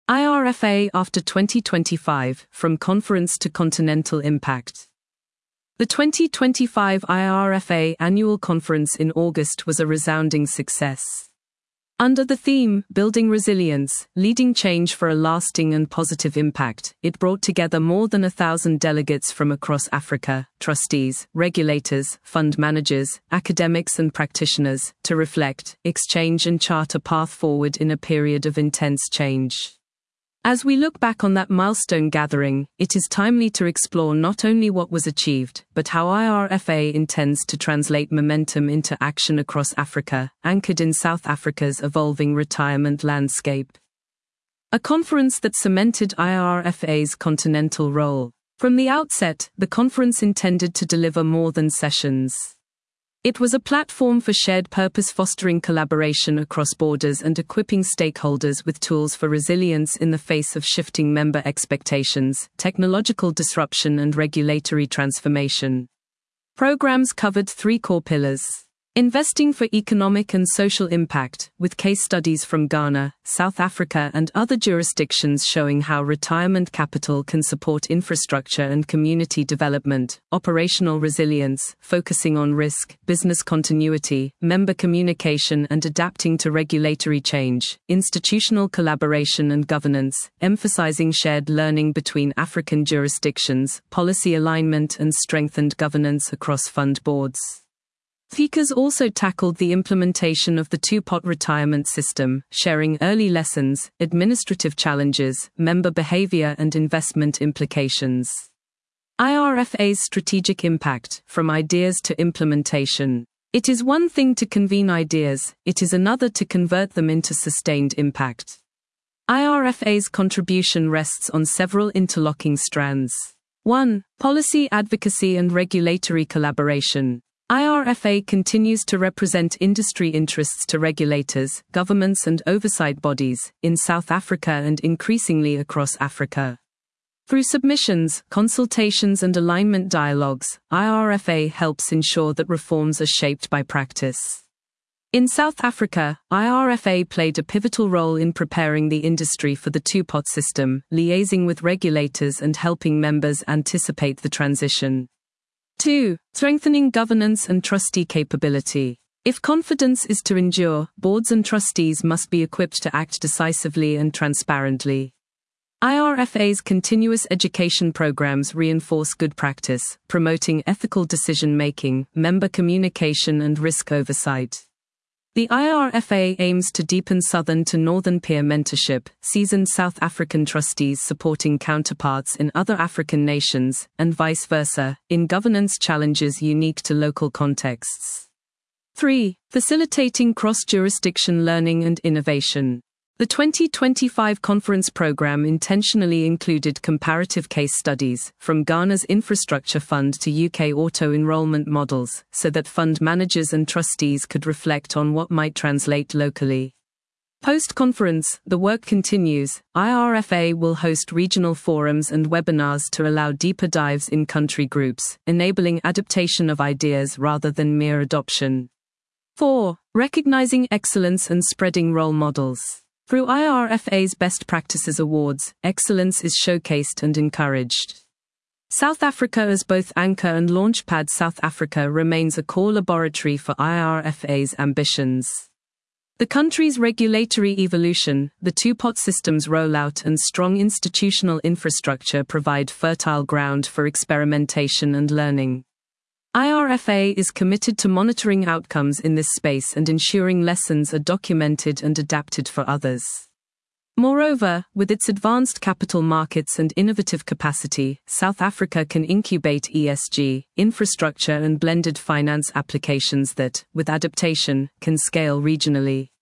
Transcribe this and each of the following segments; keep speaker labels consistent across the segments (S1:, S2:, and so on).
S1: IRFA after 2025, From Conference to Continental Impact. The 2025 IRFA Annual Conference in August was a resounding success. Under the theme, Building Resilience, Leading Change for a Lasting and Positive Impact, it brought together more than 1,000 delegates from across Africa, trustees, regulators, fund managers, academics and practitioners, to reflect, exchange and chart a path forward in a period of intense change. As we look back on that milestone gathering, it is timely to explore not only what was achieved, but how IRFA intends to translate momentum into action across Africa, anchored in South Africa's evolving retirement landscape. A conference that cemented IRFA's continental role. From the outset, the conference intended to deliver more than sessions. It was a platform for shared purpose, fostering collaboration across borders and equipping stakeholders with tools for resilience in the face of shifting member expectations, technological disruption and regulatory transformation. Programs covered three core pillars. Investing for economic and social impact, with case studies from Ghana, South Africa and other jurisdictions showing how retirement capital can support infrastructure and community development. Operational resilience, focusing on risk, business continuity, member communication and adapting to regulatory change. Institutional collaboration and governance, emphasizing shared learning between African jurisdictions, policy alignment and strengthened governance across fund boards. Speakers also tackled the implementation of the two-pot retirement system, sharing early lessons, administrative challenges, member behavior and investment implications. IRFA's strategic impact, from ideas to implementation. It is one thing to convene ideas, it is another to convert them into sustained impact. IRFA's contribution rests on several interlocking strands. 1. Policy advocacy and regulatory collaboration. IRFA continues to represent industry interests to regulators, governments and oversight bodies, in South Africa and increasingly across Africa. Through submissions, consultations and alignment dialogues, IRFA helps ensure that reforms are shaped by practice. In South Africa, IRFA played a pivotal role in preparing the industry for the two-pot system, liaising with regulators and helping members anticipate the transition. 2. Strengthening governance and trustee capability. If confidence is to endure, boards and trustees must be equipped to act decisively and transparently. IRFA's continuous education programs reinforce good practice, promoting ethical decision-making, member communication and risk oversight. The IRFA aims to deepen southern to northern peer mentorship, seasoned South African trustees supporting counterparts in other African nations, and vice versa, in governance challenges unique to local contexts. 3. Facilitating cross-jurisdiction learning and innovation. The 2025 conference program intentionally included comparative case studies, from Ghana's infrastructure fund to UK auto-enrollment models, so that fund managers and trustees could reflect on what might translate locally. Post-conference, the work continues. IRFA will host regional forums and webinars to allow deeper dives in country groups, enabling adaptation of ideas rather than mere adoption. 4. Recognizing excellence and spreading role models. Through IRFA's Best Practices Awards, excellence is showcased and encouraged. South Africa as both anchor and launchpad. South Africa remains a core laboratory for IRFA's ambitions. The country's regulatory evolution, the two-pot system's rollout and strong institutional infrastructure provide fertile ground for experimentation and learning. IRFA is committed to monitoring outcomes in this space and ensuring lessons are documented and adapted for others. Moreover, with its advanced capital markets and innovative capacity, South Africa can incubate ESG, infrastructure and blended finance applications that, with adaptation, can scale regionally.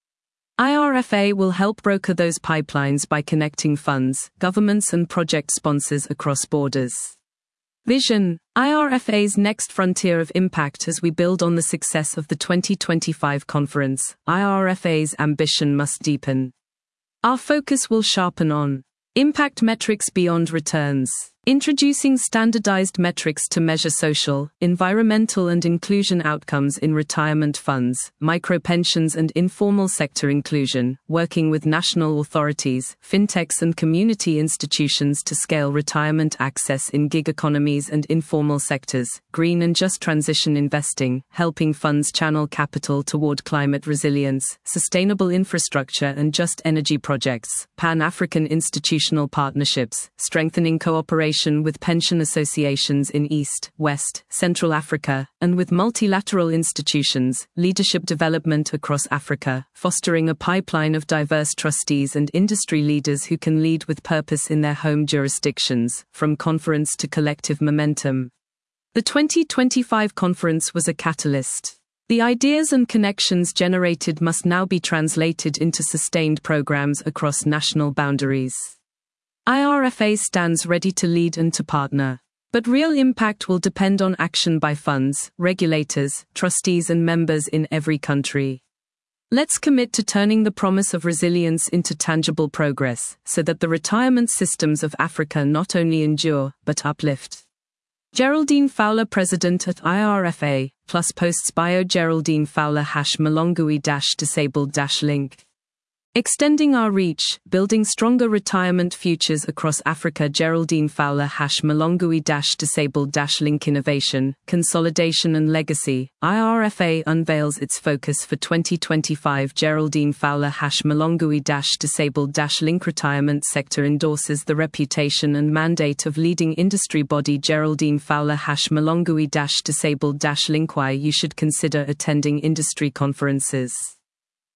S1: IRFA will help broker those pipelines by connecting funds, governments and project sponsors across borders. Vision: IRFA's next frontier of impact. As we build on the success of the 2025 conference, IRFA's ambition must deepen. Our focus will sharpen on impact metrics beyond returns. Introducing standardized metrics to measure social, environmental and inclusion outcomes in retirement funds, micropensions and informal sector inclusion, working with national authorities, fintechs and community institutions to scale retirement access in gig economies and informal sectors, green and just transition investing, helping funds channel capital toward climate resilience, sustainable infrastructure and just energy projects, Pan-African institutional partnerships, strengthening cooperation with pension associations in East, West, Central Africa, and with multilateral institutions, leadership development across Africa, fostering a pipeline of diverse trustees and industry leaders who can lead with purpose in their home jurisdictions, from conference to collective momentum. The 2025 conference was a catalyst. The ideas and connections generated must now be translated into sustained programs across national boundaries. IRFA stands ready to lead and to partner. But real impact will depend on action by funds, regulators, trustees and members in every country. Let's commit to turning the promise of resilience into tangible progress, so that the retirement systems of Africa not only endure, but uplift. Geraldine Fowler, President at IRFA, plus posts bio Geraldine Fowler #Malongui-disabled-link. Extending our reach, building stronger retirement futures across Africa. Geraldine Fowler #Malongui-disabled-link. Innovation, Consolidation and Legacy. IRFA unveils its focus for 2025. Geraldine Fowler #Malongui-disabled-link. Retirement sector endorses the reputation and mandate of leading industry body Geraldine Fowler #Malongui-disabled-link. Why you should consider attending industry conferences.